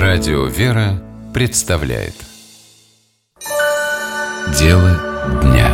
Радио «Вера» представляет «Дело дня».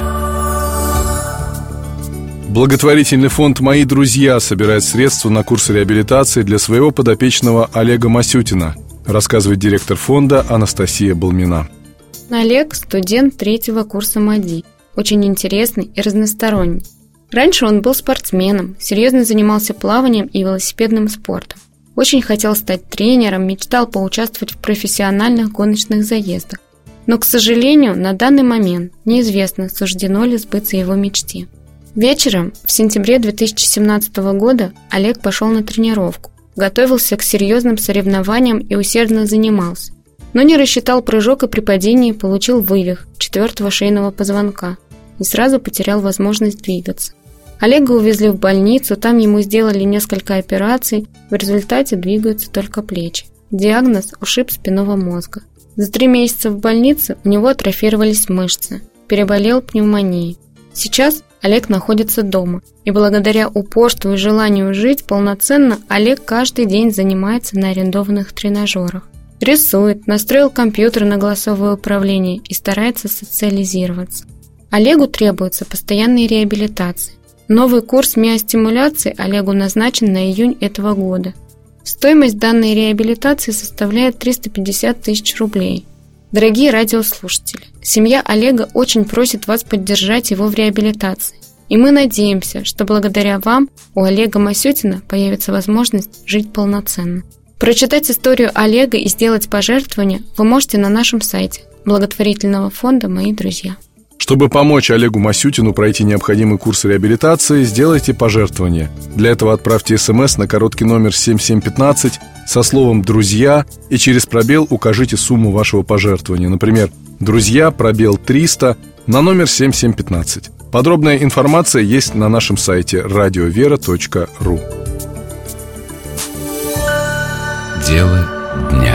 Благотворительный фонд «Мои друзья» собирает средства на курс реабилитации для своего подопечного Олега Масютина, рассказывает директор фонда Анастасия Балмина. Олег – студент 3-го курса МАДИ, очень интересный и разносторонний. Раньше он был спортсменом, серьезно занимался плаванием и велосипедным спортом. Очень хотел стать тренером, мечтал поучаствовать в профессиональных гоночных заездах. Но, к сожалению, на данный момент неизвестно, суждено ли сбыться его мечте. Вечером, в сентябре 2017 года, Олег пошел на тренировку, готовился к серьезным соревнованиям и усердно занимался. Но не рассчитал прыжок и при падении получил вывих 4-го шейного позвонка и сразу потерял возможность двигаться. Олега увезли в больницу, там ему сделали несколько операций, в результате двигаются только плечи. Диагноз – ушиб спинного мозга. За 3 месяца в больнице у него атрофировались мышцы, переболел пневмонией. Сейчас Олег находится дома, и благодаря упорству и желанию жить полноценно Олег каждый день занимается на арендованных тренажерах. Рисует, настроил компьютер на голосовое управление и старается социализироваться. Олегу требуется постоянная реабилитация. Новый курс миостимуляции Олегу назначен на июнь этого года. Стоимость данной реабилитации составляет 350 тысяч рублей. Дорогие радиослушатели, семья Олега очень просит вас поддержать его в реабилитации. И мы надеемся, что благодаря вам у Олега Масютина появится возможность жить полноценно. Прочитать историю Олега и сделать пожертвование вы можете на нашем сайте благотворительного фонда «Мои друзья». Чтобы помочь Олегу Масютину пройти необходимый курс реабилитации, сделайте пожертвование. Для этого отправьте СМС на короткий номер 7715 со словом «Друзья» и через пробел укажите сумму вашего пожертвования. Например, «Друзья», пробел 300 на номер 7715. Подробная информация есть на нашем сайте radiovera.ru. Дело дня.